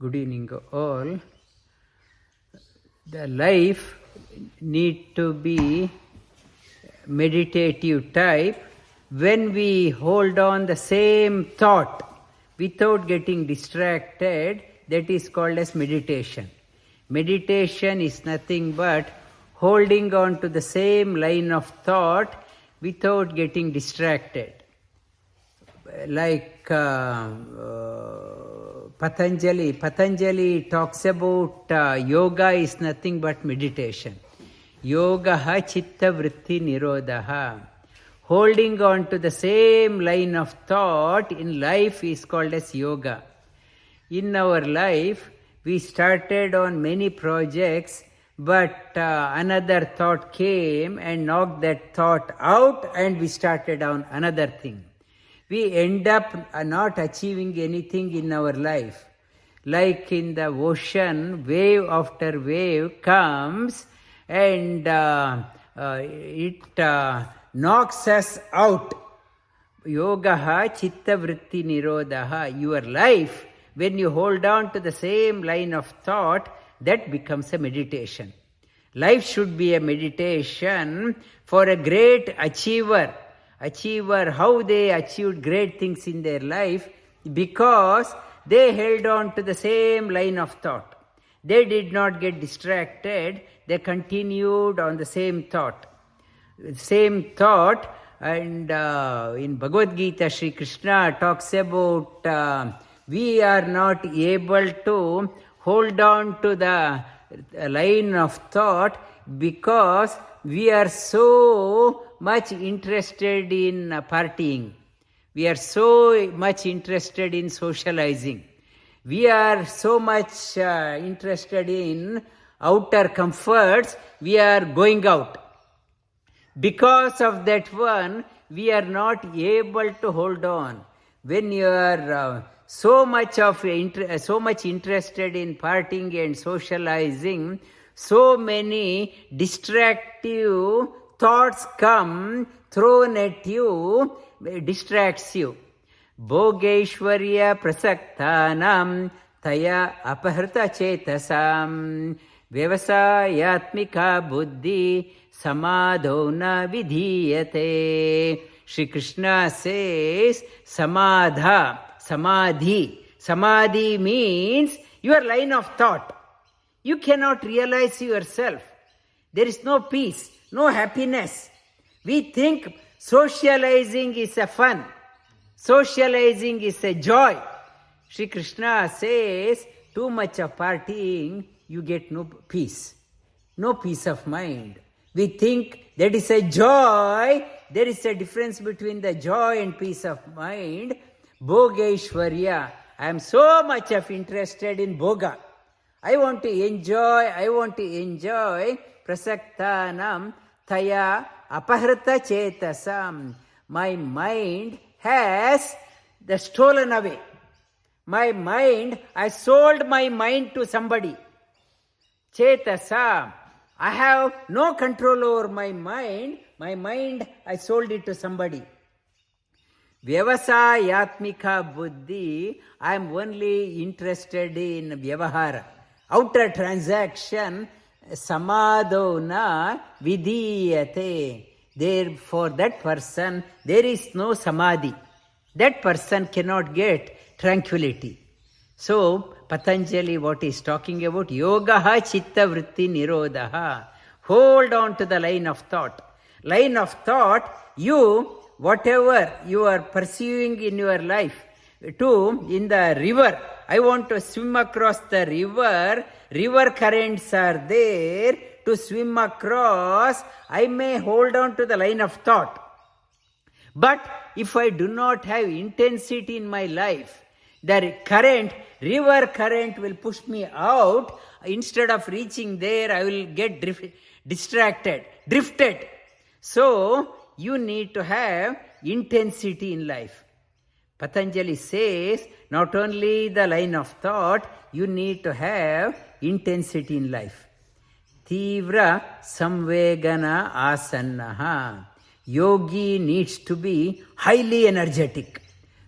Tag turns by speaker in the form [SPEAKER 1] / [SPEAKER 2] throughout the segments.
[SPEAKER 1] Good evening all. The life need to be meditative type when we hold on the same thought without getting distracted. That is called as meditation. Meditation is nothing but holding on to the same line of thought without getting distracted. Like Patanjali talks about yoga is nothing but meditation. Yogaha chitta vritti nirodha. Holding on to the same line of thought in life is called as yoga. In our life, we started on many projects, but another thought came and knocked that thought out, and we started on another thing. We end up not achieving anything in our life. Like in the ocean, wave after wave comes and it knocks us out. Yogaha chitta vritti nirodha. Your life, when you hold on to the same line of thought, that becomes a meditation. Life should be a meditation for a great achiever, how they achieved great things in their life, because they held on to the same line of thought. They did not get distracted. They continued on the same thought. And in Bhagavad Gita, Sri Krishna talks about we are not able to hold on to the line of thought because we are so much interested in partying. We are so much interested in socializing. We are so much interested in outer comforts. We are going out. Because of that one, we are not able to hold on. When you are so much interested in partying and socializing, so many distractive thoughts come thrown at you, distracts you. Bhogeshwarya prasaktanam taya apahrita chetasam vyavasayatmika buddhi samadho na vidhiyate. Shri Krishna says samadhi. Samadhi means your line of thought. You cannot realize yourself. There is no peace, no happiness. We think socializing is a fun. Socializing is a joy. Shri Krishna says, too much of partying, you get no peace of mind. We think that is a joy. There is a difference between the joy and peace of mind. Bhogeshwarya. I am so much of interested in bhoga. I want to enjoy. Prasaktanam taya apahrita chetasam. My mind has stolen away. I sold my mind to somebody. Chetasam. I have no control over my mind. My mind, I sold it to somebody. Vyavasayatmika buddhi. I am only interested in vyavahara. Outer transaction. Samadho na vidhiyate. Therefore, that person, there is no samadhi. That person cannot get tranquility. So, Patanjali, what is talking about? Yogaha chitta vritti nirodha. Hold on to the line of thought. Line of thought, whatever you are pursuing in your life, in the river, I want to swim across the river. River currents are there. To swim across, I may hold on to the line of thought. But if I do not have intensity in my life, the river current will push me out. Instead of reaching there, I will get drifted. So, you need to have intensity in life. Patanjali says, not only the line of thought, you need to have intensity in life. Tivra samvegana asannaha. Yogi needs to be highly energetic.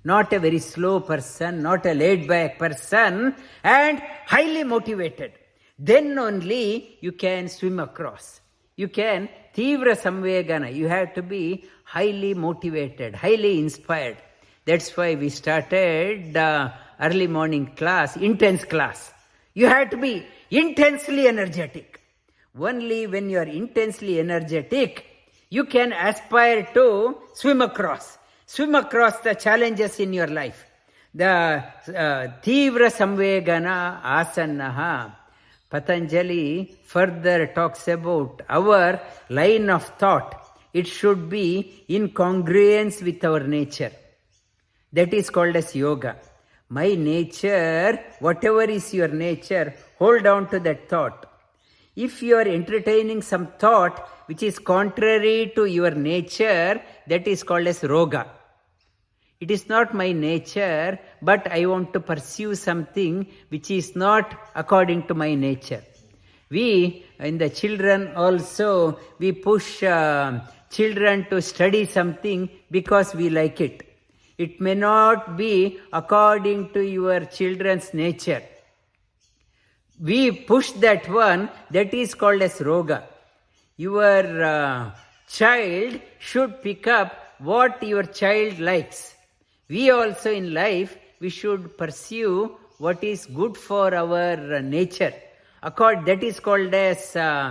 [SPEAKER 1] not a very slow person, not a laid-back person, and highly motivated. Then only you can swim across. You can Tivra Samvegana. You have to be highly motivated, highly inspired. That's why we started early morning class, intense class. You have to be intensely energetic. Only when you are intensely energetic, you can aspire to swim across the challenges in your life. The Tivra Samvegana Asannaha. Patanjali further talks about our line of thought. It should be in congruence with our nature. That is called as yoga. My nature, whatever is your nature, hold on to that thought. If you are entertaining some thought which is contrary to your nature, that is called as roga. It is not my nature, but I want to pursue something which is not according to my nature. We, in the children also, we push children to study something because we like it. It may not be according to your children's nature. We push that one, that is called as roga. Your child should pick up what your child likes. We also in life, we should pursue what is good for our nature. That is called as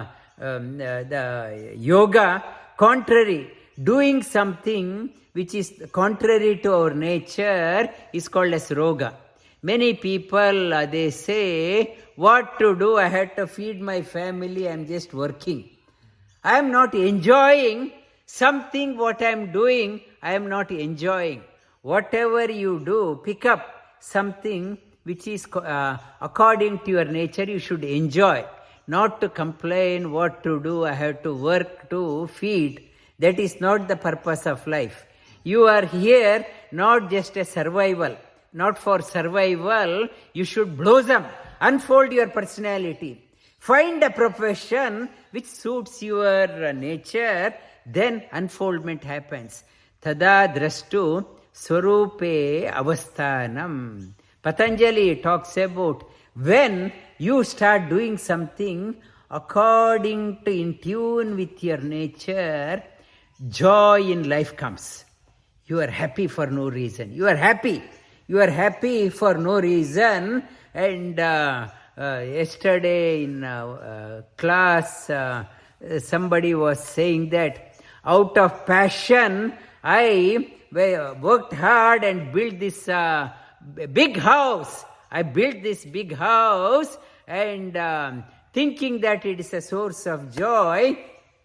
[SPEAKER 1] the yoga, contrary. Doing something which is contrary to our nature is called as roga. Many people, they say, what to do? I had to feed my family, I am just working. I am not enjoying something what I am doing, I am not enjoying. Whatever you do, pick up something which is according to your nature, you should enjoy. Not to complain what to do, I have to work to feed. That is not the purpose of life. You are here not just a survival. Not for survival, you should blossom, unfold your personality. Find a profession which suits your nature, then unfoldment happens. Tada drashtu swarupe avasthanam. Patanjali talks about when you start doing something according to in tune with your nature, joy in life comes. You are happy for no reason. You are happy for no reason. And yesterday in class, somebody was saying that out of passion, I worked hard and built this big house. I built this big house and thinking that it is a source of joy.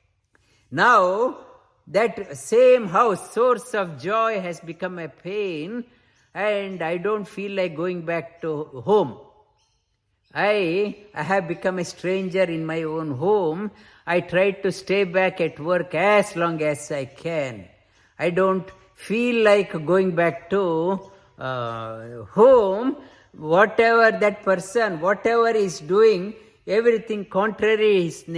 [SPEAKER 1] Now, that same house, source of joy, has become a pain and I don't feel like going back to home. I have become a stranger in my own home. I try to stay back at work as long as I can. I don't feel like going back to home. Whatever that person, whatever is doing, everything contrary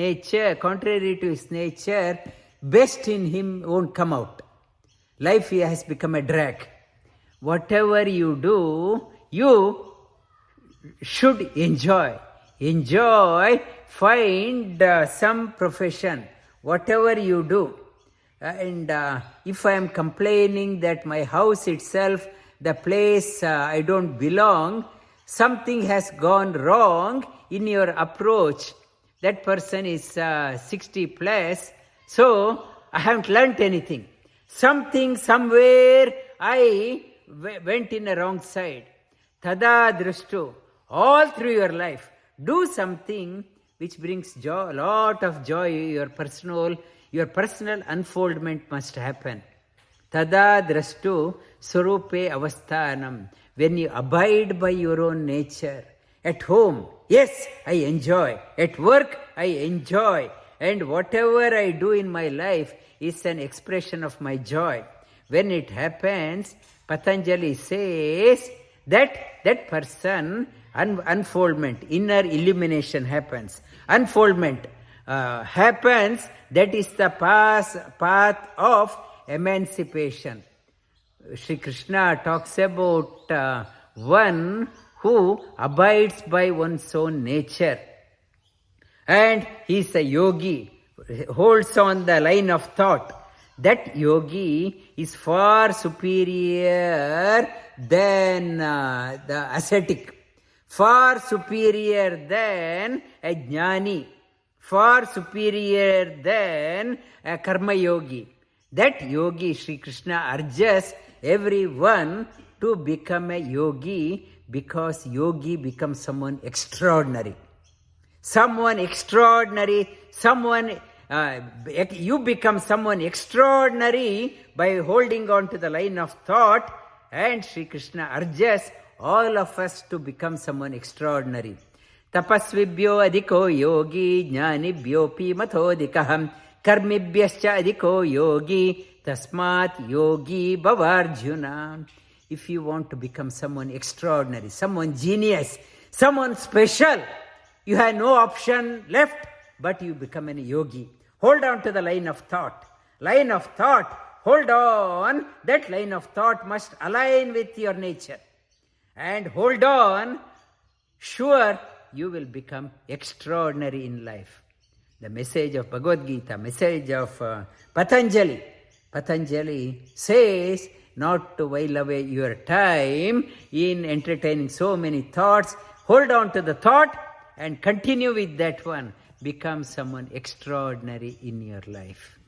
[SPEAKER 1] to his nature, best in him won't come out. Life has become a drag. Whatever you do, you should enjoy. Find some profession, whatever you do. And if I am complaining that my house itself, the place I don't belong, something has gone wrong in your approach. That person is 60 plus, so I haven't learnt anything. Somewhere I went in a wrong side. Tada drashtu. All through your life, do something which brings joy, a lot of joy. Your personal unfoldment must happen. Tada drashtu swarupe avasthanam. When you abide by your own nature. At home, yes, I enjoy. At work, I enjoy. And whatever I do in my life is an expression of my joy. When it happens, Patanjali says that person, unfoldment, inner illumination happens. Unfoldment happens, that is the path of emancipation. Sri Krishna talks about one who abides by one's own nature. And he's a yogi, holds on the line of thought. That yogi is far superior than the ascetic, far superior than a jnani, far superior than a karma yogi. That yogi, Sri Krishna urges everyone to become a yogi, because yogi becomes someone extraordinary. Someone extraordinary, you become someone extraordinary by holding on to the line of thought, and Sri Krishna urges all of us to become someone extraordinary. Tapasvibhyo adhiko yogi jnanibhyopi mathodikaham karmibhyascha adhiko yogi tasmat yogi bhavarjuna. If you want to become someone extraordinary, someone genius, someone special, you have no option left but you become a yogi. Hold on to the line of thought. Line of thought, hold on. That line of thought must align with your nature. And hold on, sure, you will become extraordinary in life. The message of Bhagavad Gita, message of Patanjali. Patanjali says not to while away your time in entertaining so many thoughts. Hold on to the thought and continue with that one. Become someone extraordinary in your life.